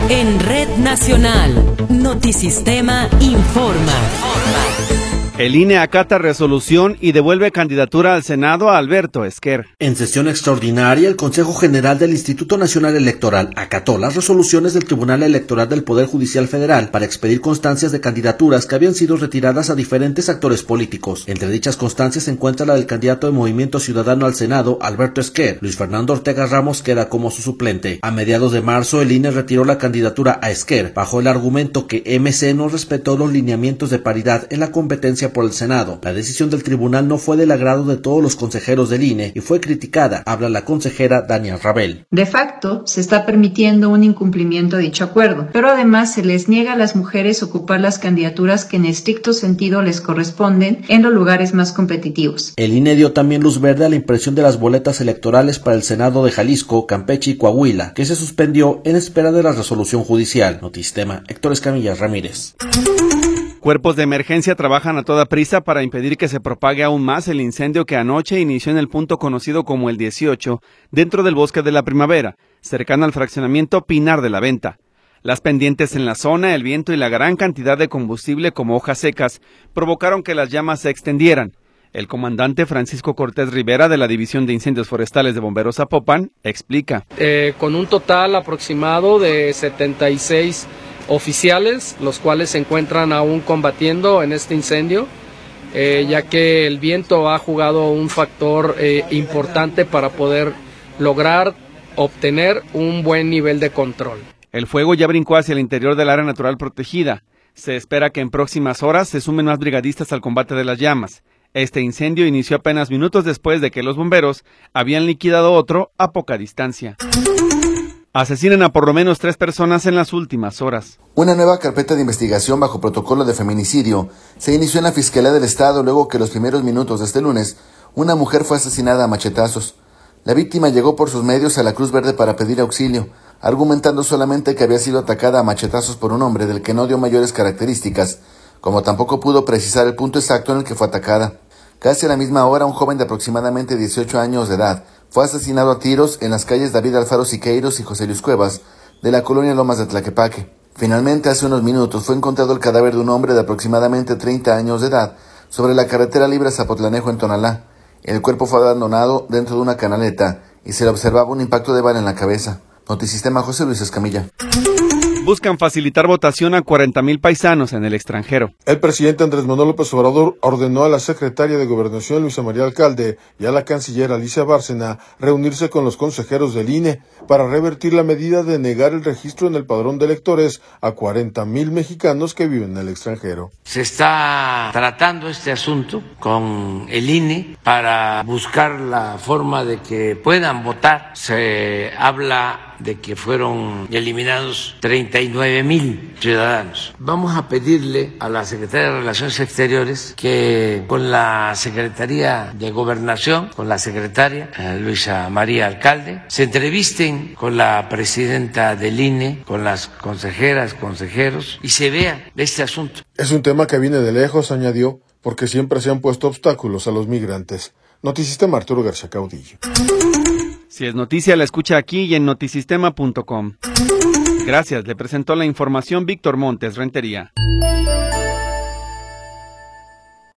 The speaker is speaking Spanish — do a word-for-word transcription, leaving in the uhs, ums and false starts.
En Red Nacional, Notisistema informa. El I N E acata resolución y devuelve candidatura al Senado a Alberto Esquer. En sesión extraordinaria, el Consejo General del Instituto Nacional Electoral acató las resoluciones del Tribunal Electoral del Poder Judicial Federal para expedir constancias de candidaturas que habían sido retiradas a diferentes actores políticos. Entre dichas constancias se encuentra la del candidato de Movimiento Ciudadano al Senado, Alberto Esquer. Luis Fernando Ortega Ramos queda como su suplente. A mediados de marzo, el I N E retiró la candidatura a Esquer, bajo el argumento que M C no respetó los lineamientos de paridad en la competencia por el Senado. La decisión del tribunal no fue del agrado de todos los consejeros del I N E y fue criticada. Habla la consejera Dania Rabel. De facto, se está permitiendo un incumplimiento de dicho acuerdo, pero además se les niega a las mujeres ocupar las candidaturas que en estricto sentido les corresponden en los lugares más competitivos. El I N E dio también luz verde a la impresión de las boletas electorales para el Senado de Jalisco, Campeche y Coahuila, que se suspendió en espera de la resolución judicial. Notisistema, Héctor Escamilla Ramírez. Cuerpos de emergencia trabajan a toda prisa para impedir que se propague aún más el incendio que anoche inició en el punto conocido como el dieciocho, dentro del Bosque de la Primavera, cercano al fraccionamiento Pinar de la Venta. Las pendientes en la zona, el viento y la gran cantidad de combustible como hojas secas provocaron que las llamas se extendieran. El comandante Francisco Cortés Rivera de la División de Incendios Forestales de Bomberos Zapopan explica. Eh, con un total aproximado de setenta y seis oficiales, los cuales se encuentran aún combatiendo en este incendio, eh, ya que el viento ha jugado un factor eh, importante para poder lograr obtener un buen nivel de control. El fuego ya brincó hacia el interior del área natural protegida. Se espera que en próximas horas se sumen más brigadistas al combate de las llamas. Este incendio inició apenas minutos después de que los bomberos habían liquidado otro a poca distancia. Asesinan a por lo menos tres personas en las últimas horas. Una nueva carpeta de investigación bajo protocolo de feminicidio se inició en la Fiscalía del Estado luego que los primeros minutos de este lunes una mujer fue asesinada a machetazos. La víctima llegó por sus medios a la Cruz Verde para pedir auxilio, argumentando solamente que había sido atacada a machetazos por un hombre del que no dio mayores características, como tampoco pudo precisar el punto exacto en el que fue atacada. Casi a la misma hora, un joven de aproximadamente dieciocho años de edad fue asesinado a tiros en las calles David Alfaro Siqueiros y José Luis Cuevas de la colonia Lomas de Tlaquepaque. Finalmente, hace unos minutos fue encontrado el cadáver de un hombre de aproximadamente treinta años de edad sobre la carretera libre Zapotlanejo en Tonalá. El cuerpo fue abandonado dentro de una canaleta y se le observaba un impacto de bala en la cabeza. Notisistema, José Luis Escamilla. Buscan facilitar votación a cuarenta mil paisanos en el extranjero. El presidente Andrés Manuel López Obrador ordenó a la secretaria de Gobernación, Luisa María Alcalde, y a la canciller Alicia Bárcena reunirse con los consejeros del I N E para revertir la medida de negar el registro en el padrón de electores a cuarenta mil mexicanos que viven en el extranjero. Se está tratando este asunto con el I N E para buscar la forma de que puedan votar. Se habla de que fueron eliminados treinta y nueve mil ciudadanos. Vamos a pedirle a la Secretaría de Relaciones Exteriores que con la Secretaría de Gobernación, con la secretaria eh, Luisa María Alcalde, se entrevisten con la presidenta del I N E, con las consejeras, consejeros, y se vea este asunto. Es un tema que viene de lejos, añadió, porque siempre se han puesto obstáculos a los migrantes. Notisistema, Arturo García Caudillo. Si es noticia, la escucha aquí y en notisistema punto com. Gracias, le presentó la información Víctor Montes Rentería.